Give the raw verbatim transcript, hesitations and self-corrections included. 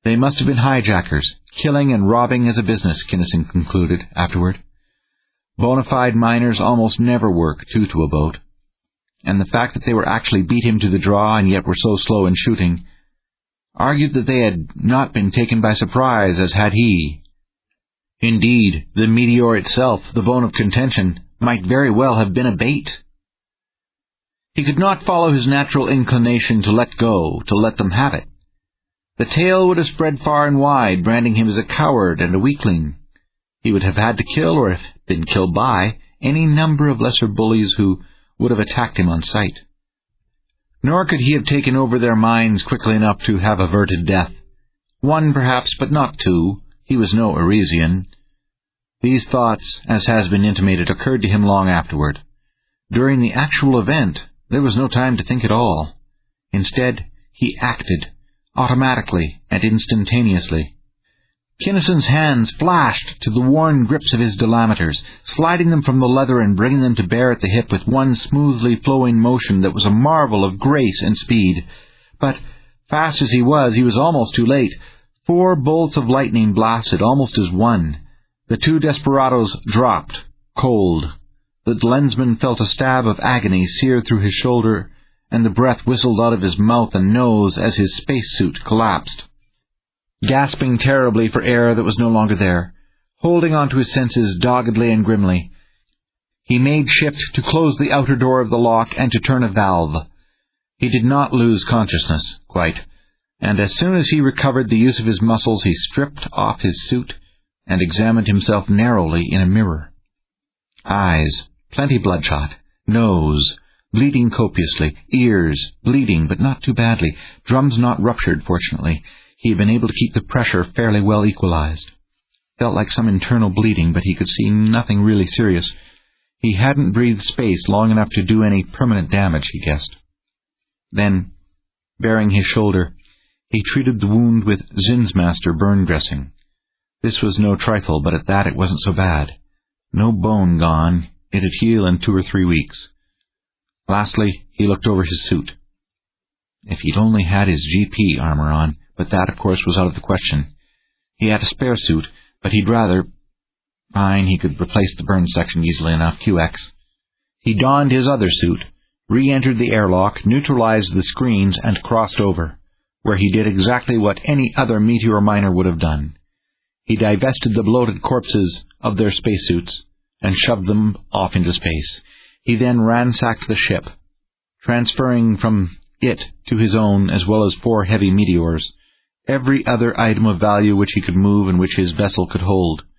They must have been hijackers, killing and robbing as a business, Kinnison concluded afterward. Bona fide miners almost never work two to a boat, and the fact that they were actually beat him to the draw and yet were so slow in shooting argued that they had not been taken by surprise as had he. Indeed, the meteor itself, the bone of contention, might very well have been a bait. He could not follow his natural inclination to let go, to let them have it. The tale would have spread far and wide, branding him as a coward and a weakling. He would have had to kill, or have been killed by, any number of lesser bullies who would have attacked him on sight. Nor could he have taken over their minds quickly enough to have averted death. One, perhaps, but not two. He was no Arisian. These thoughts, as has been intimated, occurred to him long afterward. During the actual event, there was no time to think at all. Instead, he acted, automatically and instantaneously. Kinnison's hands flashed to the worn grips of his delameters, sliding them from the leather and bringing them to bear at the hip with one smoothly flowing motion that was a marvel of grace and speed. But, fast as he was, he was almost too late. Four bolts of lightning blasted almost as one. The two desperadoes dropped, cold. The lensman felt a stab of agony sear through his shoulder, and the breath whistled out of his mouth and nose as his spacesuit collapsed. Gasping terribly for air that was no longer there, holding on to his senses doggedly and grimly, he made shift to close the outer door of the lock and to turn a valve. He did not lose consciousness, quite, and as soon as he recovered the use of his muscles, he stripped off his suit and examined himself narrowly in a mirror. Eyes, plenty bloodshot. Nose, bleeding copiously. Ears, bleeding, but not too badly. Drums not ruptured, fortunately. He had been able to keep the pressure fairly well equalized. Felt like some internal bleeding, but he could see nothing really serious. He hadn't breathed space long enough to do any permanent damage, he guessed. Then, baring his shoulder, he treated the wound with Zinsmaster burn dressing. This was no trifle, but at that it wasn't so bad. No bone gone. It'd heal in two or three weeks. Lastly, he looked over his suit. If he'd only had his G P armor on, but that, of course, was out of the question. He had a spare suit, but he'd rather... Fine, he could replace the burn section easily enough, Q X. He donned his other suit, re-entered the airlock, neutralized the screens, and crossed over, where he did exactly what any other meteor miner would have done. He divested the bloated corpses of their spacesuits and shoved them off into space. He then ransacked the ship, transferring from it to his own, as well as four heavy meteors, every other item of value which he could move and which his vessel could hold.